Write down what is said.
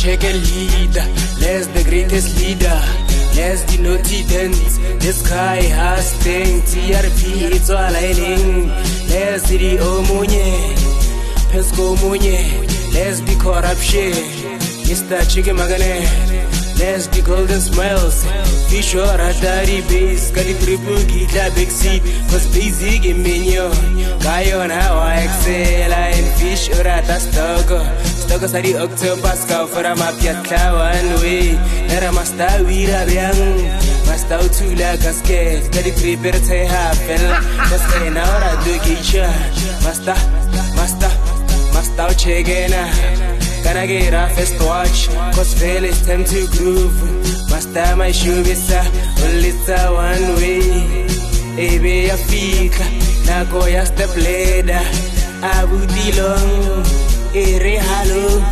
check a leader, Les the greatest leader, Les the naughty dance. The sky has thing, TRP it's all lining. Les the omunye, Pesco munye, Les the corruption, Mr. Chicken Magane. Les the golden smiles, fish or a daddy base, got the triple guitar big seat, cause basic in menu. Guy on how I excel, and fish or a Stoga sari octopus cow for a mapiata one way. Era masta wira young, masta to la casket, got the prepare to happen. Just an hour do gicha, masta chegena. Gonna get a first watch, cause fail it's time to groove. Master my shoe visa, well it's a one way. Ebe ya fika, na go ya step ladder. Abu dilong, ere halo.